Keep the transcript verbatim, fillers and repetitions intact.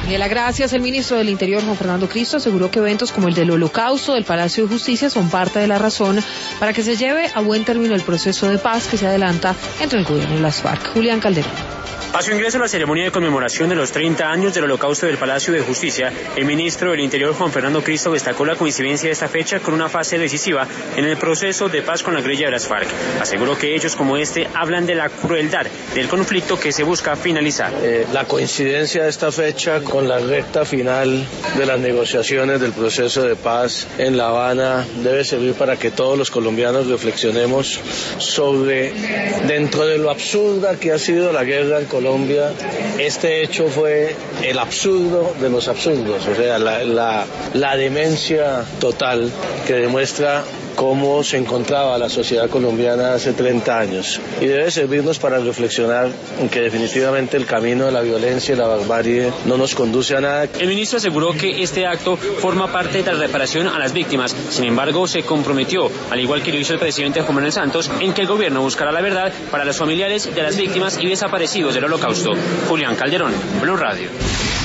Daniela, gracias. El ministro del Interior, Juan Fernando Cristo, aseguró que eventos como el del Holocausto del Palacio de Justicia son parte de la razón para que se lleve a buen término el proceso de paz que se adelanta entre el gobierno y las FARC. Julián Calderón. A su ingreso a la ceremonia de conmemoración de los treinta años del Holocausto del Palacio de Justicia, el ministro del Interior, Juan Fernando Cristo, destacó la coincidencia de esta fecha con una fase decisiva en el proceso de paz con la guerrilla de las FARC. Aseguró que hechos como este hablan de la crueldad del conflicto que se busca finalizar. Eh, la coincidencia de esta fecha con la recta final de las negociaciones del proceso de paz en La Habana debe servir para que todos los colombianos reflexionemos sobre, dentro de lo absurda que ha sido la guerra en Colombia, Colombia, este hecho fue el absurdo de los absurdos, o sea, la, la, la demencia total que demuestra cómo se encontraba la sociedad colombiana hace treinta años, y debe servirnos para reflexionar en que definitivamente el camino de la violencia y la barbarie no nos conduce a nada. El ministro aseguró que este acto forma parte de la reparación a las víctimas. Sin embargo, se comprometió, al igual que lo hizo el presidente Juan Manuel Santos, en que el gobierno buscará la verdad para los familiares de las víctimas y desaparecidos del Holocausto. Julián Calderón, Blue Radio.